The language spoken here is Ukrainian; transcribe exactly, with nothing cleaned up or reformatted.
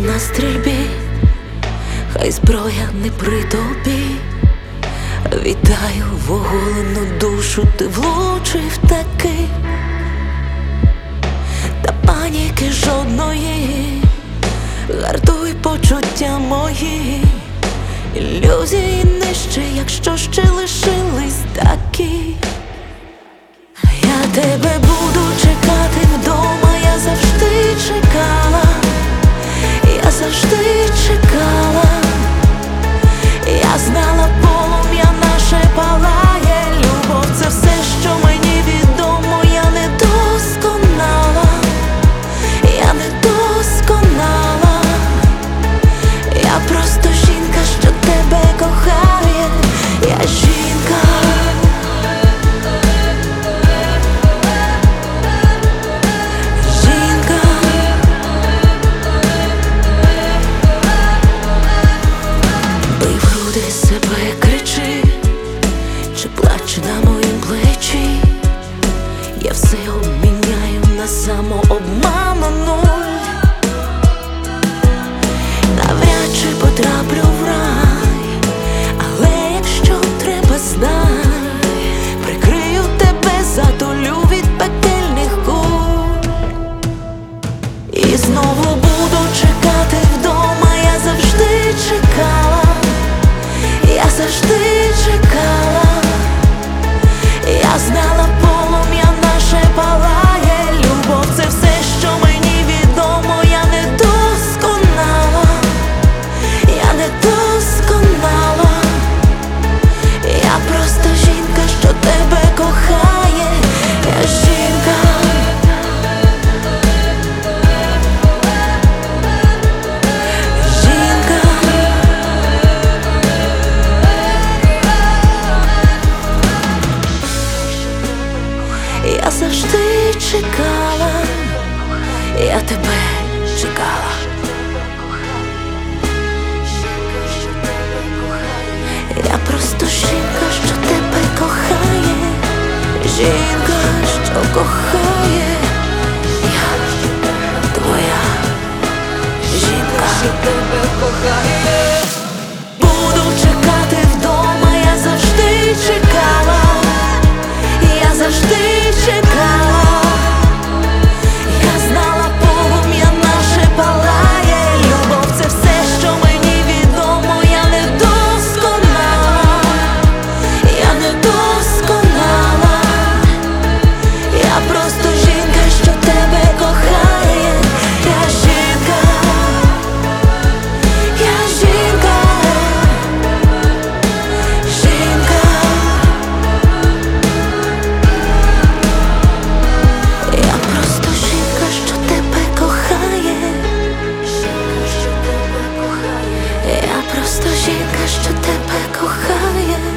на стрільбі, хай зброя не при тобі. Вітаю в оголену душу, ти влучив таки, та паніки жодної, гартуй почуття мої. Ілюзії нижче, якщо ще лишились такі. Я тебе буду чекати вдома, я завжди чекала, я завжди чекала. Я знала, полум'я наше палає, любов це все, що мені відомо. Я не досконала, я не досконала. Я просто жінка, що тебе кохає. Я жінка. Жінка. Бий в груди себе, кричи, чи плач на моїм плечі. Я все обміняю на самообману нуль. Навряд чи потраплю в рай, але якщо треба, знай, прикрию тебе, затулю від пекельних куль. І знову буду чекати вдома, я завжди чекала, я завжди чекала. Я знала, полум'я наше палає, любов це все, що мені відомо. Я не досконала, я не досконала. Я просто жінка, що тебе кохає. Я жінка. Жінка. Я завжди чекала, я тебе чекала. Я просто жінка, що тебе кохає. Жінка, що кохає. Я твоя жінка, що тебе кохає. Буду чекати вдома, я завжди чекала, я завжди чекала. Я знала, полум'я наше палає, любов це все, що мені відомо. Я не досконала, я не досконала. Я просто жінка, що тебе кохає. Я жінка. Я жінка. Жінка. Я просто жінка, що тебе кохає. Я просто жінка, що тебе кохає.